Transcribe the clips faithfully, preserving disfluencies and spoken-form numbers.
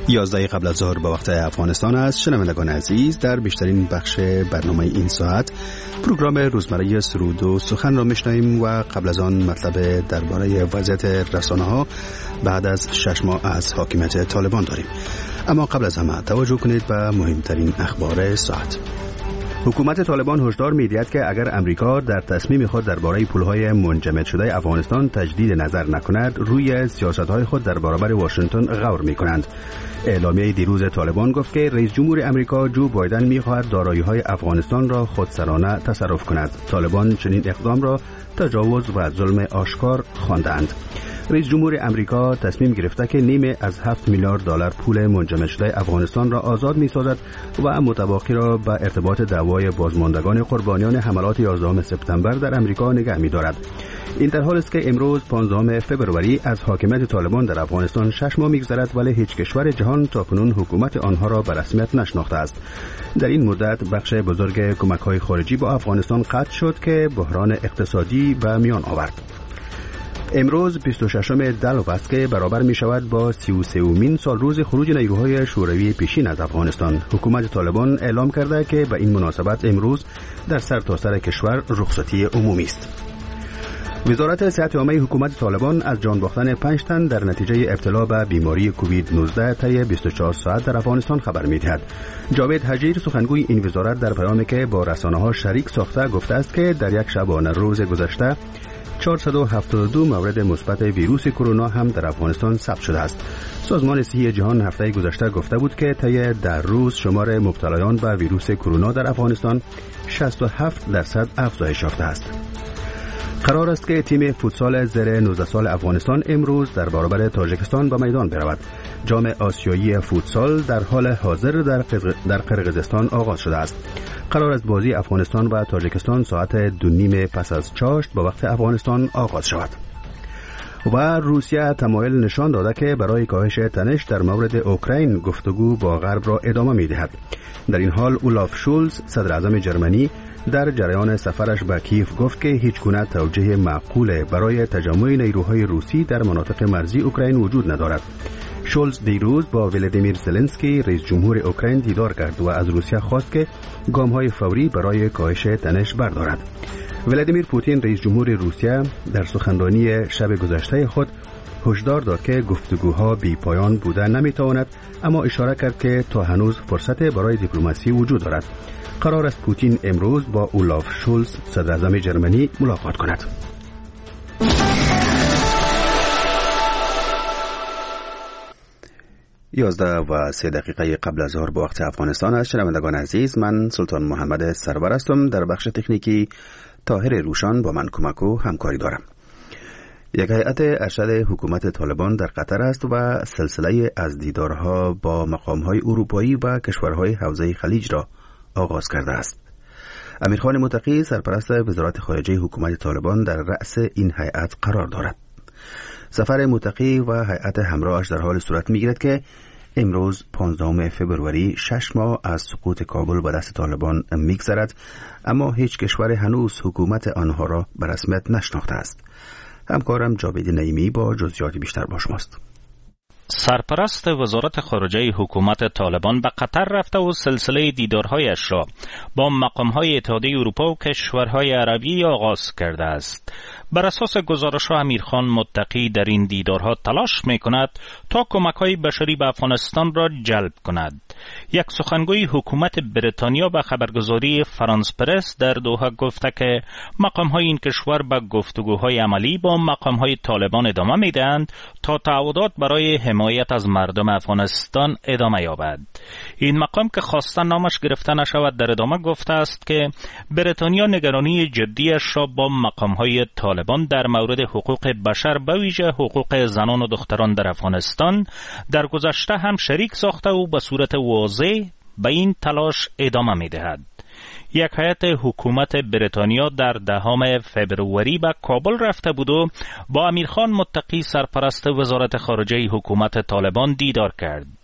یازده قبل از ظهر به وقت افغانستان است. شنوندگان عزیز، در بیشترین بخش برنامه این ساعت پروگرام روزمره سرود و سخن را میشنویم و قبل از آن مطلب درباره وضعیت رسانه‌ها بعد از شش ماه از حاکمیت طالبان داریم. اما قبل از همه توجه کنید به مهمترین اخبار ساعت. حکومت طالبان هشدار می‌دهد که اگر امریکا در تصمیم خود درباره پول‌های منجمد شده افغانستان تجدید نظر نکند، روی سیاست‌های خود در برابر واشنگتن غور می‌کنند. اعلامیه دیروز طالبان گفت که رئیس جمهور امریکا جو بایدن می‌خواهد دارایی‌های افغانستان را خودسرانه تصرف کند. طالبان چنین اقدام را تجاوز و ظلم آشکار خواندند. رئیس جمهور امریکا تصمیم گرفته که نیمه از هفت میلیارد دلار پول منجمد شده افغانستان را آزاد می‌سازد و متباقی را به ارتباط دعوای بازماندگان قربانیان حملات یازدهم سپتامبر در امریکا نگه می‌دارد. این در حالی است که امروز پانزدهم فوریه از حاکمیت طالبان در افغانستان شش ماه می‌گذرد، ولی هیچ کشور جهان تاکنون حکومت آنها را به رسمیت نشناخته است. در این مدت بخش بزرگ کمک‌های خارجی با افغانستان قطع شد که بحران اقتصادی به میان آورد. امروز بیست و ششم دلو است که برابر می شود با سی و سومین سال روز خروج نیروهای شوروی پیشین از افغانستان. حکومت طالبان اعلام کرده که به این مناسبت امروز در سرتاسر کشور رخصتی عمومی است. وزارت صحت عامه حکومت طالبان از جان باختن پنج تن در نتیجه ابتلا به بیماری کووید نوزده طی بیست و چهار ساعت در افغانستان خبر می‌دهد. جاوید حجیر سخنگوی این وزارت در پیامی که با رسانه‌ها شریک ساخته گفته است که در یک شبانه روز گذشته چهارصد و هفتاد و دو مورد مثبت ویروس کرونا هم در افغانستان ثبت شده است. سازمان صحی جهان هفته گذشته گفته بود که طی در روز شمار مبتلایان به ویروس کرونا در افغانستان شصت و هفت درصد افزایش یافته است. قرار است که تیم فوتسال زیر نوزده سال افغانستان امروز در برابر تاجیکستان به میدان برود. جام آسیایی فوتسال در حال حاضر در در قرقیزستان آغاز شده است. قرار است بازی افغانستان و تاجیکستان ساعت دو نیم پس از چاشت به وقت افغانستان آغاز شود. و روسیه تمایل نشان داده که برای کاهش تنش در مورد اوکراین گفتگو با غرب را ادامه می‌دهد. در این حال اولاف شولز صدر اعظم جرمنی در جریان سفرش به کیف گفت که هیچ گونه توجیه معقول برای تجمع نیروهای روسی در مناطق مرزی اوکراین وجود ندارد. شولز دیروز با ولادیمیر زلنسکی رئیس جمهور اوکراین دیدار کرد و از روسیه خواست که گام‌های فوری برای کاهش تنش بردارد. ولادیمیر پوتین رئیس جمهور روسیه در سخنرانی شب گذشته خود هشدار داد که گفتگوها بی پایان بوده نمیتواند، اما اشاره کرد که تا هنوز فرصت برای دیپلماسی وجود دارد. قرار است پوتین امروز با اولاف شولز صدر اعظم جرمنی ملاقات کند. یازده و سه دقیقه قبل از ظهر به وقت افغانستان است. شنوندگان عزیز، من سلطان محمد سرور هستم. در بخش تکنیکی طاهر روشان با من کمک و همکاری دارم. یک هیئت ارشد حکومت طالبان در قطر است و سلسله از دیدارها با مقام‌های اروپایی و کشورهای حوزه خلیج را آغاز کرده است. امیرخان متقی سرپرست وزارت خارجه حکومت طالبان در رأس این هیئت قرار دارد. سفر متقی و هیئت همراهش در حال صورت می‌گیرد که امروز پانزدهم فوریه شش ماه از سقوط کابل به دست طالبان می‌گذرد، اما هیچ کشور هنوز حکومت آنها را به رسمیت نشناخته است. همکارم جاوید نعیمی با جزئیات بیشتر با شماست. سرپرست وزارت خارجه حکومت طالبان به قطر رفته و سلسله دیدارهایش را با مقام‌های اتحادیه اروپا و کشورهای عربی آغاز کرده است. بر اساس گزارش‌ها امیرخان متقی در این دیدارها تلاش می‌کند تا کمک‌های بشری به افغانستان را جلب کند. یک سخنگوی حکومت بریتانیا به خبرگزاری فرانس پرس در دوحه گفته که مقام‌های این کشور به گفتگوهای عملی با مقام‌های طالبان ادامه می‌دهند تا تعهدات برای حمایت از مردم افغانستان ادامه یابد. این مقام که خواستن نامش گرفته نشود در ادامه گفته است که بریتانیا نگرانی جدیش را با مقام‌های طالبان در مورد حقوق بشر به ویژه حقوق زنان و دختران در افغانستان در گذشته هم شریک ساخته و به صورت واضح به این تلاش ادامه می‌دهد. یک هیئت حکومت بریتانیا در دهم فوریه به کابل رفته بود و با امیرخان متقی سرپرست وزارت خارجه حکومت طالبان دیدار کرد.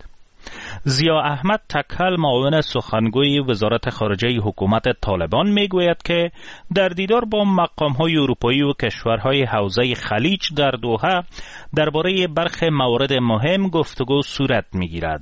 ضیا احمد تکل، معاون سخنگوی وزارت خارجه حکومت طالبان، میگوید که در دیدار با مقام‌های اروپایی و کشورهای حوزه خلیج در دوحه درباره برخی موارد مهم گفتگو صورت می‌گیرد.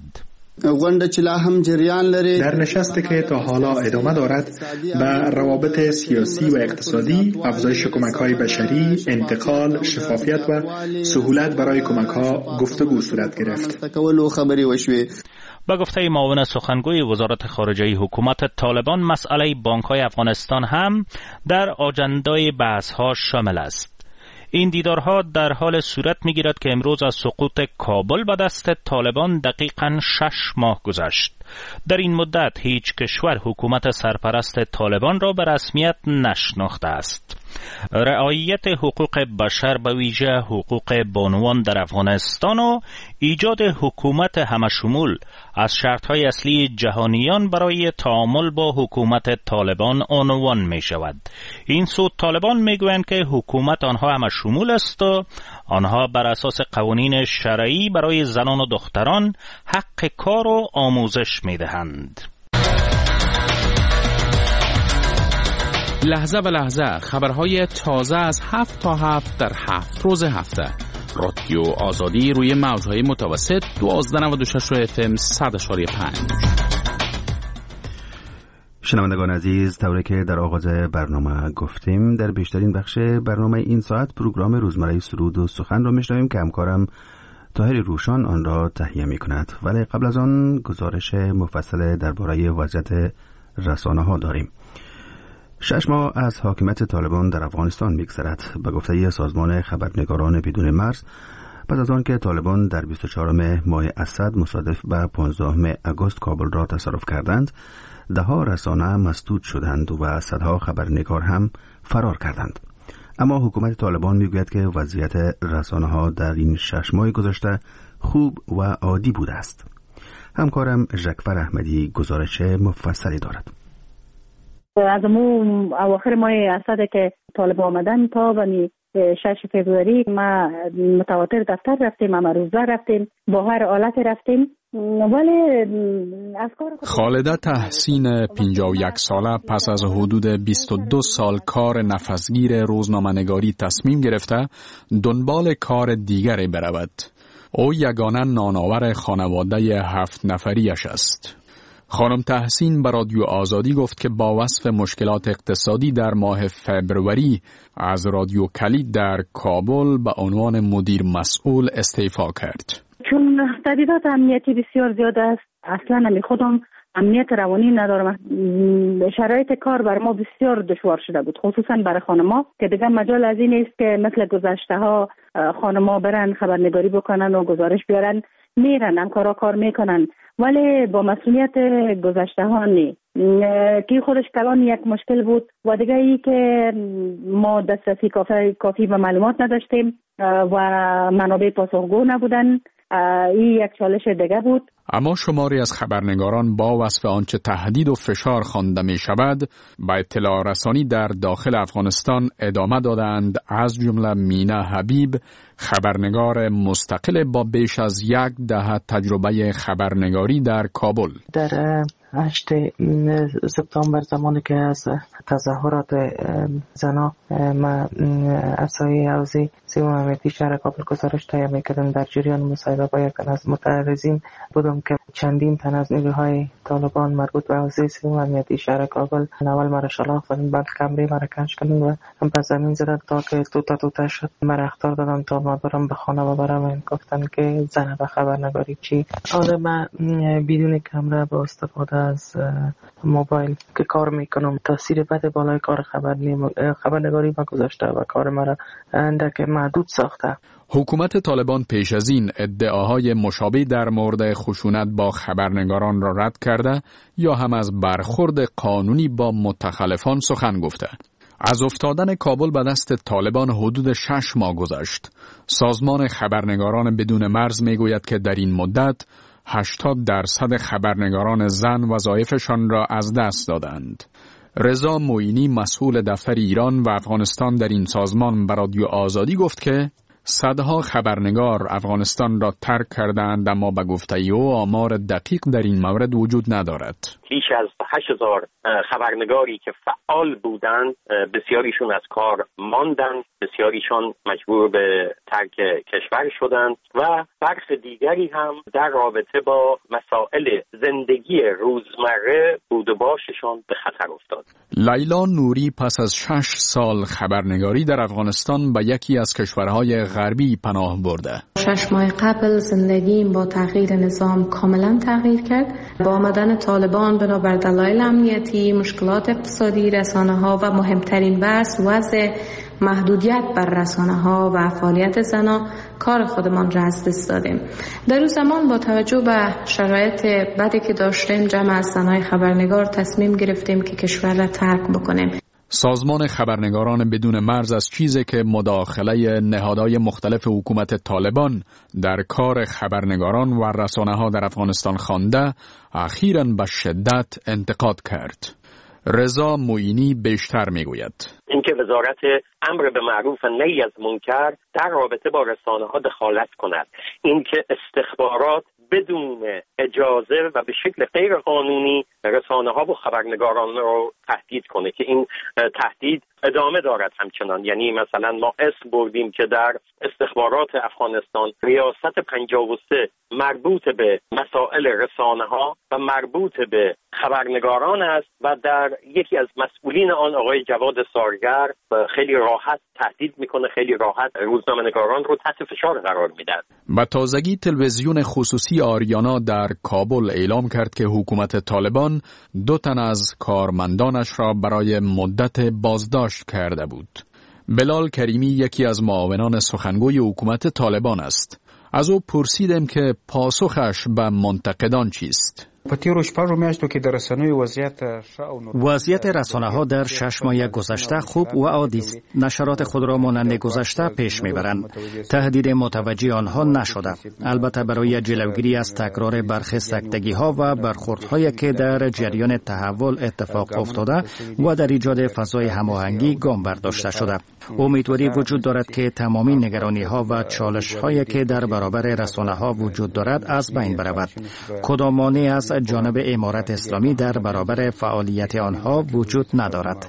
در نشستی که تا حالا ادامه دارد به روابط سیاسی و اقتصادی، افزایش کمک‌های بشری، انتقال، شفافیت و سهولت برای کمک‌ها گفتگو صورت گرفت. با گفته معاون سخنگوی وزارت خارجه حکومت طالبان، مسئله بانک‌های افغانستان هم در آجندای بحث‌ها شامل است. این دیدارها در حال صورت می‌گیرد که امروز از سقوط کابل به دست طالبان دقیقاً شش ماه گذشت. در این مدت هیچ کشور حکومت سرپرست طالبان را به رسمیت نشناخته است. رعایت حقوق بشر، به ویژه حقوق بانوان در افغانستان و ایجاد حکومت همشمول از شرط‌های اصلی جهانیان برای تعامل با حکومت طالبان عنوان می شود. این سو طالبان می گویند که حکومت آنها همشمول است و آنها بر اساس قوانین شرعی برای زنان و دختران حق کار و آموزش می دهند. لحظه به لحظه خبرهای تازه از هفت تا هفت در هفت روز هفته. رادیو آزادی روی موجهای متوسط دوازده نود و شش اف ام صد اشاری پنج. شنوندگان عزیز، طوری که در آغاز برنامه گفتیم، در بیشترین بخش برنامه این ساعت پروگرام روزمره سرود و سخن را میشنویم که همکارم طاهر روشان آن را تهیه می کند. ولی قبل از آن گزارش مفصل درباره وضعیت رسانه ها داریم. شش ماه از حاکمیت طالبان در افغانستان می‌گذرد. به گفته سازمان خبرنگاران بدون مرز، پس از آن که طالبان در بیست و چهارم ماه اسد مصادف به پانزدهم آگوست کابل را تصرف کردند، ده‌ها رسانه مسدود شدند و صدها خبرنگار هم فرار کردند. اما حکومت طالبان میگوید که وضعیت رسانه‌ها در این شش ماه گذشته خوب و عادی بوده است. همکارم ژکفر احمدی گزارش مفصلی دارد. از مو اواخر ماه اسد که طالب آمدن تا به شش فوریه ما متواتر دفتر رفتیم، ما روزه رفتیم، با هر حالت رفتیم. ولی از کار خالده تحسین پنجاه و یک ساله پس از حدود بیست و دو سال کار نفسگیر روزنامه‌نگاری تصمیم گرفته دنبال کار دیگری برود. او یگانه نانآور خانواده هفت نفریش است. خانم تحسین به رادیو آزادی گفت که با وصف مشکلات اقتصادی در ماه فبروری از رادیو کلید در کابل به عنوان مدیر مسئول استعفا کرد. چون تهدیدات امنیتی بسیار زیاد است، اصلا نمی خودم امنیت روانی ندارم. شرایط کار بر ما بسیار دشوار شده بود، خصوصا برای خانما که دیگه مجال از این است که مثل گذشته ها خانما برن خبرنگاری بکنن و گزارش بیارن، میرن همکارا کار میکنن، ولی با مسئولیت گذشته ها نی که خودش کلان یک مشکل بود و دیگه ای که ما دسترسی کافی کافی به معلومات نداشتیم و منابع پاسخگو نبودن. این یک چالش دیگه بود. اما شماری از خبرنگاران با وصف آنچه تهدید و فشار خوانده می شود به اطلاع رسانی در داخل افغانستان ادامه دادند، از جمله مینا حبیب، خبرنگار مستقل با بیش از یک دهه تجربه خبرنگاری در کابل. در هشتم سپتامبر زمانی که از تظاهرات زنا ما افسای حوزه سیوم امنیتی شهر کابل گزارش تهیه می‌کردم، در جریان مصاحبه با یک تن از متعرضین بودم که چندین تن از نیروهای طالبان مربوط به حوزه سیوم امنیتی شهر کابل اول مرا شلاق زدند، بعد کمری مرا کنج کردند و هم به زمین زدند تا که توتا توتا شد. مرا اخطار دادن تا ما برم به خانه و برم، گفتن که زنه به خبرنگاری چی. آره من بدون کامرا با استفاده از موبایل که کار میکنم تاثیر بد بالای کار خبرنگاری ما گذاشته و کار مرا اندک محدود ساخته. حکومت طالبان پیش از این ادعاهای مشابه در مورد خشونت با خبرنگاران را رد کرده یا هم از برخورد قانونی با متخلفان سخن گفته. از افتادن کابل به دست طالبان حدود شش ماه گذشت. سازمان خبرنگاران بدون مرز میگوید که در این مدت هشتاد درصد خبرنگاران زن وظایفشان را از دست دادند. رضا معینی مسئول دفتر ایران و افغانستان در این سازمان به رادیو آزادی گفت که صدها خبرنگار افغانستان را ترک کردند، اما به گفته او آمار دقیق در این مورد وجود ندارد. بیش از هشت هزار خبرنگاری که فعال بودند بسیاریشون از کار ماندند، بسیاریشان مجبور به ترک کشور شدند و برخی دیگری هم در رابطه با مسائل زندگی روزمره بود و باششان به خطر افتاد. لیلا نوری پس از شش سال خبرنگاری در افغانستان به یکی از کشورهای غربی پناه برده. شش ماه قبل زندگیم با تغییر نظام کاملا تغییر کرد. با آمدن طالبان بنابر دلایل امنیتی، مشکلات اقتصادی، رسانه‌ها و مهمترین بحث وضع محدودیت بر رسانه‌ها و فعالیت زنان کار خودمان را از دست دادیم. در اون زمان با توجه به شرایط بدی که داشتیم، جمع از زنای خبرنگار تصمیم گرفتیم که کشور را ترک بکنیم. سازمان خبرنگاران بدون مرز از چیزی که مداخله نهادهای مختلف حکومت طالبان در کار خبرنگاران و رسانه‌ها در افغانستان خوانده، اخیراً به شدت انتقاد کرد. رضا معینی بیشتر میگوید. اینکه وزارت امر به معروف و نهی از منکر در رابطه با رسانه‌ها دخالت کند، اینکه استخبارات بدون اجازه و به شکل غیر قانونی رسانه‌ها و خبرنگاران رو تهدید کنه که این تهدید ادامه دارد همچنان. یعنی مثلا ما اسم بردیم که در استخبارات افغانستان ریاست پنجاه و سه مربوط به مسائل رسانه‌ها و مربوط به خبرنگاران است و در یکی از مسئولین آن آقای جواد سارگر خیلی راحت تهدید میکنه، خیلی راحت روزنامه‌نگاران رو تحت فشار قرار میده. با تازگی تلویزیون خصوصی آریانا در کابل اعلام کرد که حکومت طالبان دو تن از کارمندانش را برای مدت بازداشت کرده بود. بلال کریمی یکی از معاونان سخنگوی حکومت طالبان است. از او پرسیدم که پاسخش به منتقدان چیست. وضعیت رسانه‌ها در شش ماه گذشته خوب و عادی است. نشرات خود را مانند گذشته پیش میبرند. تهدید متوجه آنها نشده. البته برای جلوگیری از تکرار برخی سکتگی‌ها و برخوردهایی که در جریان تحول اتفاق افتاده و در ایجاد فضای هماهنگی گام برداشته شده. امیدواری وجود دارد که تمامی نگرانی‌ها و چالش‌هایی که در برابر رسانه‌ها وجود دارد از بین برود. کدام مانعی از جانب امارت اسلامی در برابر فعالیت آنها وجود ندارد.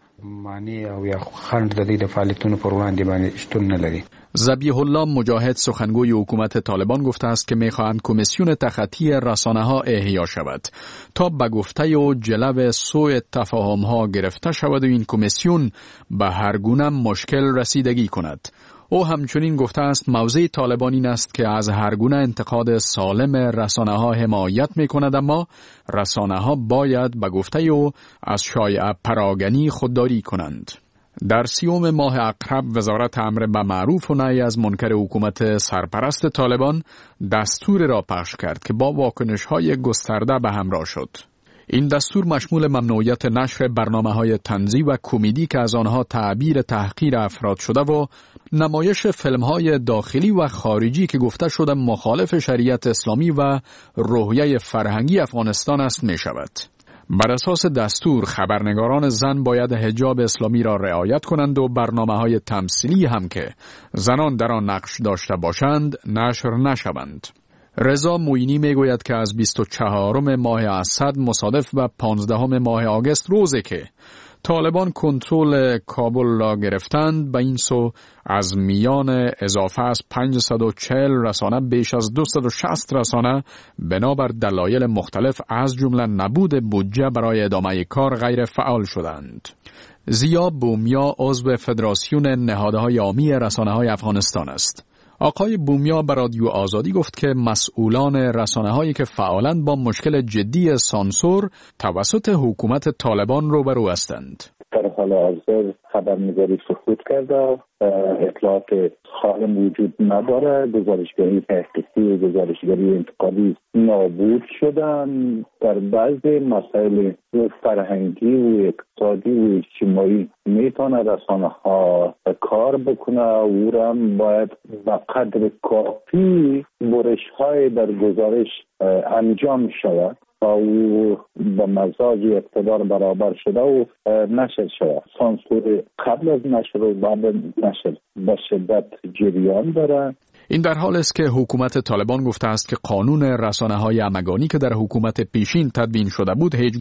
ذبیح الله مجاهد سخنگوی حکومت طالبان گفته است که می‌خواهند کمیسیون تخطی رسانه‌ها احیا شود تا به گفته و جلو سوء تفاهم‌ها گرفته شود و این کمیسیون به هر گونه مشکل رسیدگی کند. او همچنین گفته است موضع طالبان این است که از هر گونه انتقاد سالم رسانه‌ها حمایت می‌کند، اما رسانه‌ها باید به گفته او از شایعه پراگنی خودداری کنند. در سیوم ماه اقرب وزارت امر به معروف و نهی از منکر حکومت سرپرست طالبان دستور را پخش کرد که با واکنش‌های گسترده به همراه شد. این دستور مشمول ممنوعیت نشر برنامه‌های طنزی و کمدی که از آنها تعبیر تحقیر افراد شده و نمایش فیلم‌های داخلی و خارجی که گفته شده مخالف شریعت اسلامی و روحیه فرهنگی افغانستان است می شود. بر اساس دستور خبرنگاران زن باید حجاب اسلامی را رعایت کنند و برنامه‌های تمثیلی هم که زنان در آن نقش داشته باشند نشر نشوند. رضا معینی میگوید که از بیست و چهارم ماه اسد مصادف به پانزدهم ماه آگوست روزی که طالبان کنترل کابل را گرفتند، به این سو از میان اضافه از پانصد و چهل رسانه بیش از دویست و شصت رسانه بنابر دلایل مختلف از جمله نبود بودجه برای ادامه کار غیر فعال شدند. زیا بومیا عضو فدراسیون نهادهای عامی رسانه‌های افغانستان است. آقای بومیا به رادیو آزادی گفت که مسئولان رسانه‌هایی که فعالاً با مشکل جدی سانسور توسط حکومت طالبان روبرو هستند. در حال حاضر خبرنگاری سقوط کرده، اطلاعات سالم وجود نداره، گزارشگری تحقیقی و گزارشگری انتقادی نابود شدن. در بعضی مسائل فرهنگی و اقتصادی و اجتماعی میتونه رسانه ها کار بکنه و او را باید به قدر کافی برش های در گزارش انجام شود. او به مزاج اقتدار برابر شده و نشر شده. سانسور قبل از نشر و بعد نشر به شدت جریان داره. این در حال است که حکومت طالبان گفته است که قانون رسانه‌های همگانی که در حکومت پیشین تدوین شده بود هیچ